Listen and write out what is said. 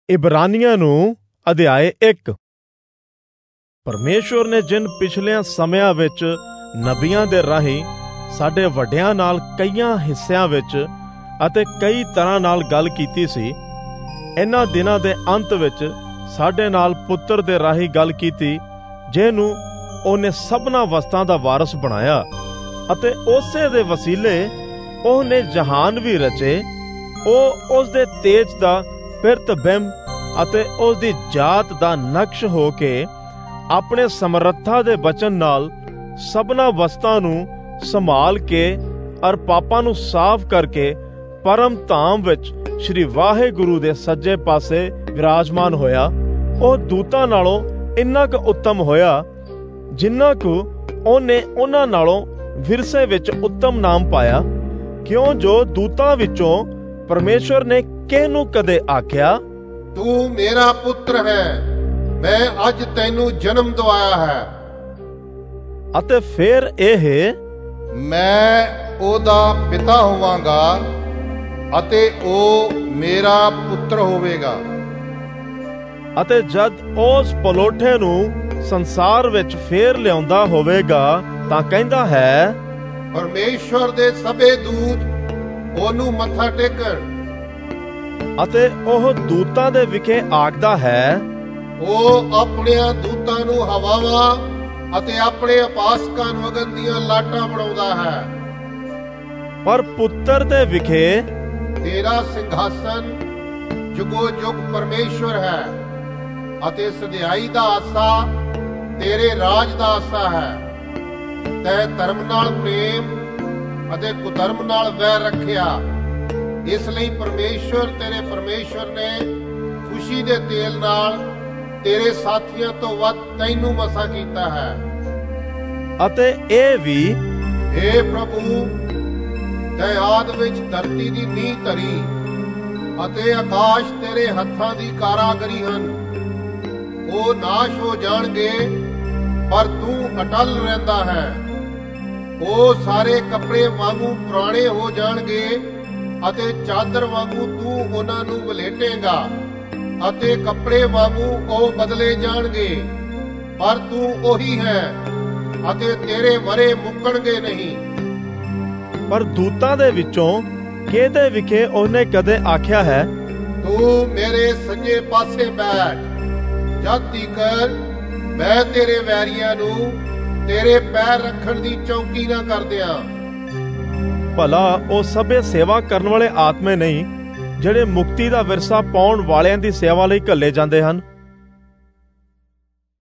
ਇਬਰਾਨੀਆਂ ਨੂੰ ਅਧਿਆਇ 1। ਪਰਮੇਸ਼ਵਰ ਨੇ ਜਿਨ ਪਿਛਲਿਆਂ ਸਮਿਆਂ ਵਿੱਚ ਨਬੀਆਂ ਦੇ ਰਾਹੀਂ ਸਾਡੇ ਵੱਡਿਆਂ ਨਾਲ ਕਈਆਂ ਹਿੱਸਿਆਂ ਵਿੱਚ ਅਤੇ ਕਈ ਤਰ੍ਹਾਂ ਨਾਲ ਗੱਲ ਕੀਤੀ ਸੀ, ਇਹਨਾਂ ਦਿਨਾਂ ਦੇ ਅੰਤ ਵਿੱਚ ਸਾਡੇ ਨਾਲ ਪੁੱਤਰ ਦੇ ਰਾਹੀਂ ਗੱਲ ਕੀਤੀ, ਜਿਹਨੂੰ ਉਹਨੇ ਸਭਨਾਂ ਵਸਤਾਂ ਦਾ ਵਾਰਸ ਬਣਾਇਆ ਅਤੇ ਉਸੇ ਦੇ ਵਸੀਲੇ ਉਹਨੇ ਜਹਾਨ ਵੀ ਰਚੇ। ਉਹ ਉਸ ਦੇ ਤੇਜ ਦਾ ਪਿਰਤਬਿੰਬ ਅਤੇ ਉਸ ਦੀ ਜਾਤ ਦਾ ਨਕਸ਼ ਹੋ ਕੇ ਆਪਣੇ ਸਮਰੱਥਾ ਦੇ ਬਚਨ ਨਾਲ ਸਭਨਾਂ ਵਸਤਾਂ ਨੂੰ ਸੰਭਾਲ ਕੇ ਅਰ ਪਾਪਾਂ ਨੂੰ ਸਾਫ਼ ਕਰਕੇ ਪਰਮ ਧਾਮ ਵਿੱਚ ਸ਼੍ਰੀ ਵਾਹਿਗੁਰੂ ਦੇ ਸੱਜੇ ਪਾਸੇ ਵਿਰਾਜਮਾਨ ਹੋਇਆ। ਉਹ ਦੂਤਾਂ ਨਾਲੋਂ ਇੰਨਾ ਕੁ ਉੱਤਮ ਹੋਇਆ ਜਿੰਨਾ ਕੁ ਉਹਨੇ ਉਹਨਾਂ ਨਾਲੋਂ ਵਿਰਸੇ ਵਿੱਚ ਉੱਤਮ ਨਾਮ ਪਾਇਆ, ਕਿਉਂ ਜੋ ਦੂਤਾਂ ਵਿੱਚੋਂ ਪਰਮੇਸ਼ਵਰ ਨੇ ਕਿਹਨੂੰ ਕਦੇ ਆਖਿਆ, ਤੂੰ ਮੇਰਾ ਪੁੱਤਰ ਹੈ, ਮੈਂ ਅੱਜ ਤੈਨੂੰ ਜਨਮ ਦਵਾਇਆ ਹੈ। ਅਤੇ ਫਿਰ ਇਹ, ਮੈਂ ਉਹਦਾ ਪਿਤਾ ਹੋਵਾਂਗਾ ਅਤੇ ਉਹ ਮੇਰਾ ਪੁੱਤਰ ਹੋਵੇਗਾ। ਅਤੇ ਜਦ ਉਸ ਪਲੋਠੇ ਨੂੰ ਸੰਸਾਰ ਵਿੱਚ ਫੇਰ ਲਿਆਉਂਦਾ ਹੋਵੇਗਾ ਤਾਂ ਕਹਿੰਦਾ ਹੈ, ਪਰਮੇਸ਼ਵਰ ਦੇ ਸਭੇ ਦੂਤ ਉਹਨੂੰ ਮੱਥਾ ਟੇਕਣ। ਅਤੇ ਉਹ ਦੂਤਾਂ ਦੇ ਵਿਖੇ ਆਖਦਾ ਹੈ, ਉਹ ਆਪਣਿਆਂ ਦੂਤਾਂ ਨੂੰ ਹਵਾਵਾਂ ਅਤੇ ਆਪਣੇ ਉਪਾਸਕਾਂ ਨੂੰ ਅਗਨ ਦੀਆਂ ਲਾਟਾਂ ਬਣਾਉਂਦਾ ਹੈ। ਪਰ ਪੁੱਤਰ ਦੇ ਵਿਖੇ ਤੇਰਾ ਸਿੰਘਾਸਨ ਜੁਗੋ ਜੁਗ ਪਰਮੇਸ਼ਵਰ ਹੈ ਅਤੇ ਸਦਿਆਈ ਦਾ ਆਸਾ ਤੇਰੇ ਰਾਜ ਦਾ ਆਸਾ ਹੈ। ਤੈਂ ਧਰਮ ਨਾਲ ਪ੍ਰੇਮ ਅਤੇ ਕੁਧਰਮ ਨਾਲ ਵੈਰ ਰੱਖਿਆ, ਇਸ ਲਈ ਪਰਮੇਸ਼ਵਰ ਤੇਰੇ ਪਰਮੇਸ਼ਵਰ ਨੇ ਖੁਸ਼ੀ ਦੇ ਤੇਲ ਨਾਲ ਤੇਰੇ ਸਾਥੀਆਂ ਤੋਂ ਵੱਧ ਤੈਨੂੰ ਮਸਾ ਕੀਤਾ ਹੈ। ਅਤੇ ਇਹ ਵੀ, ਹੇ ਪ੍ਰਭੂ, ਤੈਂ ਆਦ ਵਿੱਚ ਧਰਤੀ ਦੀ ਨੀਂਹ ਧਰੀ ਅਤੇ ਆਕਾਸ਼ ਤੇਰੇ ਹੱਥਾਂ ਦੀ ਕਾਰਾਗਰੀ ਹਨ। ਉਹ ਨਾਸ਼ ਹੋ ਜਾਣਗੇ ਪਰ ਤੂੰ ਅਟਲ ਰਹਿੰਦਾ ਹੈ। ਉਹ ਸਾਰੇ ਕੱਪੜੇ ਵਾਂਗੂ ਪੁਰਾਣੇ ਹੋ ਜਾਣਗੇ ਅਤੇ ਚਾਦਰ ਵਾਂਗੂ ਤੂੰ ਉਹਨਾਂ ਨੂੰ ਵਲੇਟੇਂਗਾ ਅਤੇ ਕੱਪੜੇ ਵਾਂਗੂ ਉਹ ਬਦਲੇ ਜਾਣਗੇ, ਪਰ ਤੂੰ ਉਹੀ ਹੈ ਅਤੇ ਤੇਰੇ ਵਰੇ ਮੁੱਕਣਗੇ ਨਹੀਂ। ਪਰ ਦੂਤਾਂ ਦੇ ਵਿੱਚੋਂ ਕਿਹਦੇ ਵਿਖੇ ਉਹਨੇ ਕਦੇ ਆਖਿਆ ਹੈ, ਤੂੰ ਮੇਰੇ ਸੱਜੇ ਪਾਸੇ ਬੈਠ, ਜਦ ਤੀਕਰ ਮੈਂ ਤੇਰੇ ਵੈਰੀਆਂ ਨੂੰ ਤੇਰੇ ਪੈਰ ਰੱਖਣ ਦੀ ਚੌਕੀ ਨਾ ਕਰ ਦਿਆਂ। ਭਲਾ ਉਹ ਸਭੇ ਸੇਵਾ ਕਰਨ ਵਾਲੇ ਆਤਮੇ ਨਹੀਂ ਜਿਹੜੇ ਮੁਕਤੀ ਦਾ ਵਿਰਸਾ ਪਾਉਣ ਵਾਲਿਆਂ ਦੀ ਸੇਵਾ ਲਈ ਘੱਲੇ ਜਾਂਦੇ ਹਨ।